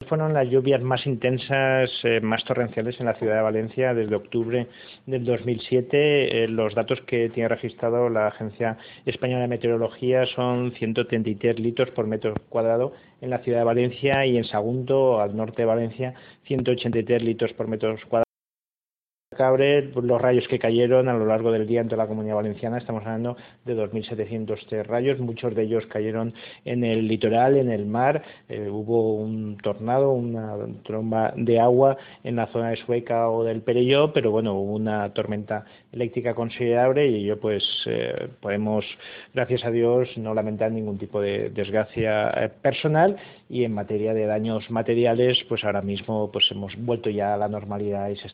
fueron las lluvias más intensas, más torrenciales en la ciudad de Valencia desde octubre del 2007. Los datos que tiene registrado la Agencia Española de Meteorología son 133 litros por metro cuadrado en la ciudad de Valencia, y en Sagunto, al norte de Valencia, 183 litros por metro cuadrado. Cabre, los rayos que cayeron a lo largo del día en toda la Comunidad Valenciana, estamos hablando de 2.703 rayos, muchos de ellos cayeron en el litoral, en el mar. Hubo un tornado, una tromba de agua en la zona de Sueca o del Perelló, pero bueno, hubo una tormenta eléctrica considerable, y ello pues podemos, gracias a Dios, no lamentar ningún tipo de desgracia personal. Y en materia de daños materiales, pues ahora mismo pues hemos vuelto ya a la normalidad y se